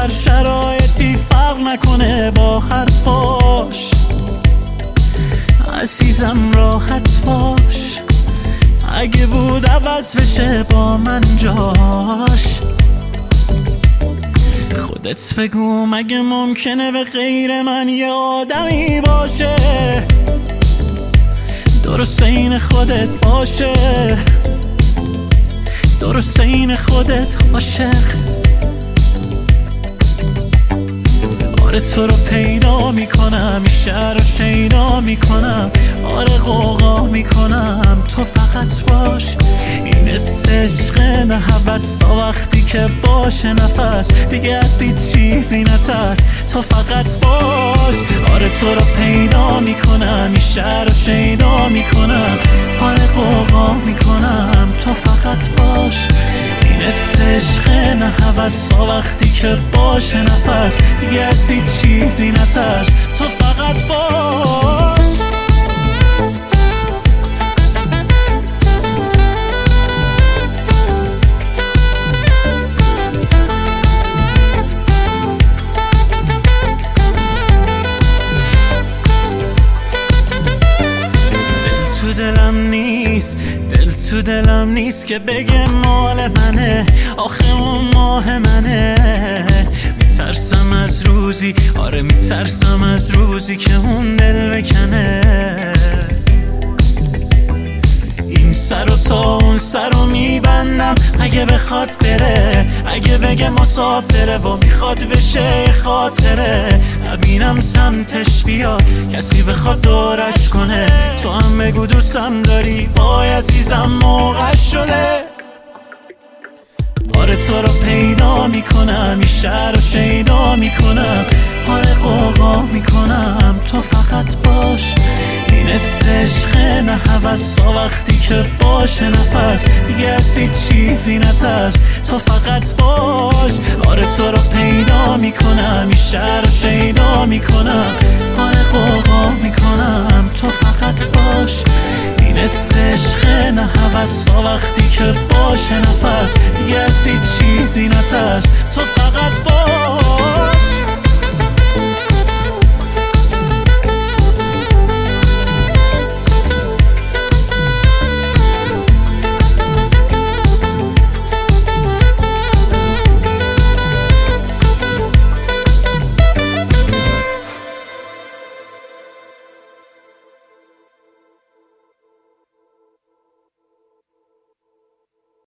هر شرایطی فرق نکنه با حرفاش. عزیزم راحت باش، اگه بود عوض بشه با من جاش. خودت بگو مگه ممکنه به غیر من یه آدمی باشه درست این خودت باشه، درست این خودت عاشق. آره تو رو پیدا میکنم، این شهر رو شیدا میکنم، آره غوغا میکنم، تو فقط باش. این عشق نه هوس تا وقتی که باشه نفس دیگه از هیچ چیزی نترس، تو فقط باش. آره تو رو پیدا میکنم، این شهر رو شیدا میکنم، آره غوغا میکنم، تو فقط باش. این عشق نه هوس تا وقتی که باشه نفس دیگه از هیچ چیزی نترس، تو فقط باش. دل تو دلم نیست که بگه مال منه، آخه اون ماه منه. میترسم از روزی، آره میترسم از روزی که اون دل بکنه. این سر و تا اون سر رو میبندم اگه بخواد بره، اگه بگه مسافره و میخواد بشه خاطره. نبینم سمتش بیاد کسی بخواد دورش کنه، تو هم بگو دوستم داری، وای عزیزم موقع شده. آره تو رو پیدا میکنم، این شهر رو شیدا میکنم، آره غوغا میکنم، تو فقط باش. این عشق نه هوس تا وقتی که باشه نفس دیگه از هیچ چیزی نترس، تو فقط باش. آره تو رو پیدا میکنم، این شهر رو شیدا میکنم، آره غوغا میکنم، تو فقط باش. این عشق نه هوس تا وقتی که باشه نفس دیگه از هیچ چیزی نترس، تو فقط باش.